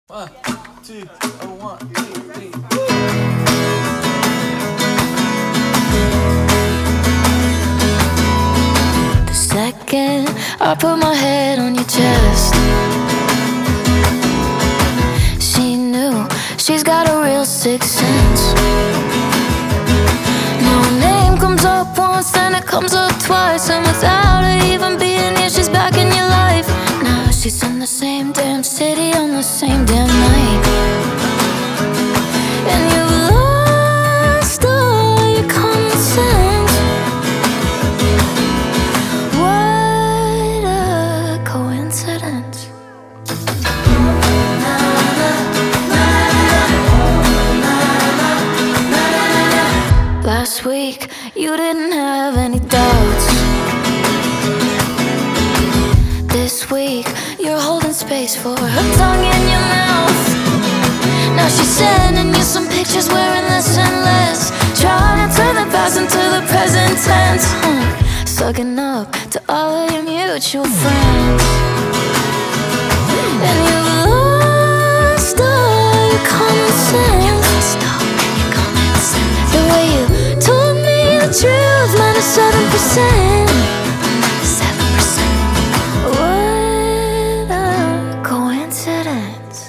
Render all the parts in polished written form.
One, two, oh, 1, 2, 3. The second I put my head on your chest, she knew she's got a real sixth sense. No name comes up once, then it comes up twice, and without her even being here, she's back in your life. Now she's in the same damn city on the same damn night, and you've lost all your common sense. What a coincidence. Last week, you didn't have any doubts. This week, you're holding space for her tongue in your mouth. Now she's sending you some pictures wearing less and less, trying to turn the past into the present tense, sucking up to all of your mutual friends. And you've lost all your common sense. The way you told me the truth, -7%. What a coincidence.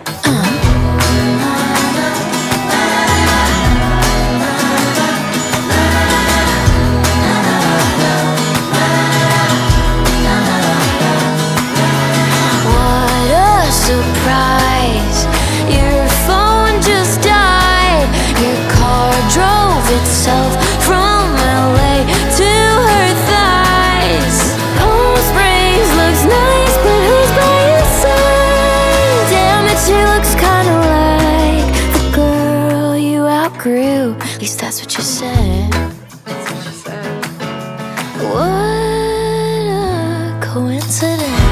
What a surprise. Your phone just died. Your car drove itself from LA to her thighs. Palm Springs looks nice, but who's by your side? Damn it, she looks kinda like the girl you outgrew. At least that's what you said. What a coincidence.